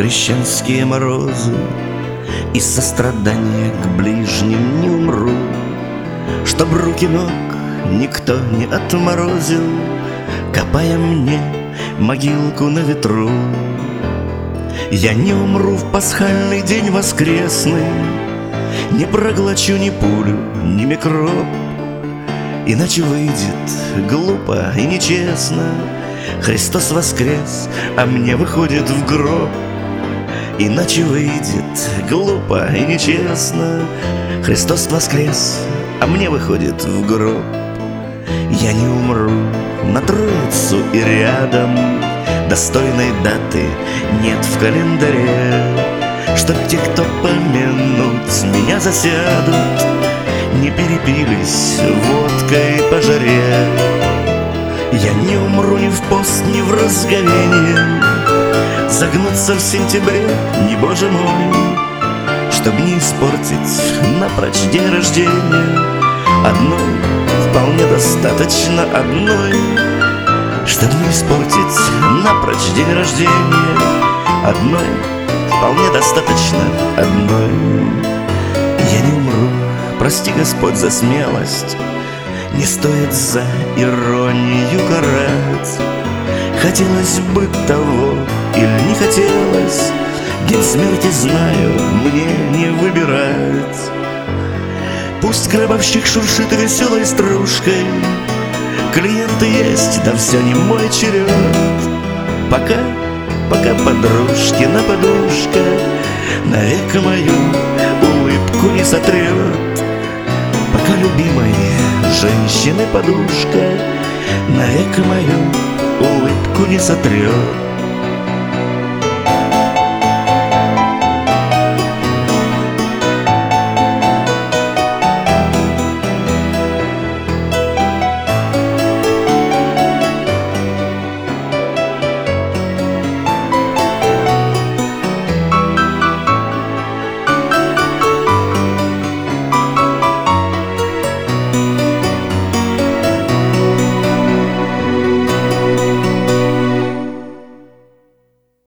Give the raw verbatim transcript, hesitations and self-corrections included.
крещенские морозы, и сострадания к ближним не умру, чтоб руки ног никто не отморозил, копая мне могилку на ветру. Я не умру в пасхальный день воскресный, не проглочу ни пулю, ни микроб, иначе выйдет глупо и нечестно. Христос воскрес, а мне выходит в гроб. Иначе выйдет глупо и нечестно. Христос воскрес, а мне выходит в гроб. Я не умру на Троицу и рядом, достойной даты нет в календаре, чтоб те, кто помянуть меня засядут, не перепились водкой по жаре. Я не умру ни в пост, ни в разговение, загнуться в сентябре, не боже мой, чтоб не испортить напрочь день рождения. Одной вполне достаточно, одной, чтоб не испортить напрочь день рождения. Одной вполне достаточно, одной. Я не умру, прости, Господь, за смелость, не стоит за иронию карать. Хотелось бы того или не хотелось, день смерти знаю, мне не выбирать. Пусть гробовщик шуршит веселой стружкой, клиенты есть, да все не мой черед. Пока, пока подружки на подушка навек мою улыбку не сотрет. Пока любимой женщины подушка навек мою улыбку не сотрет.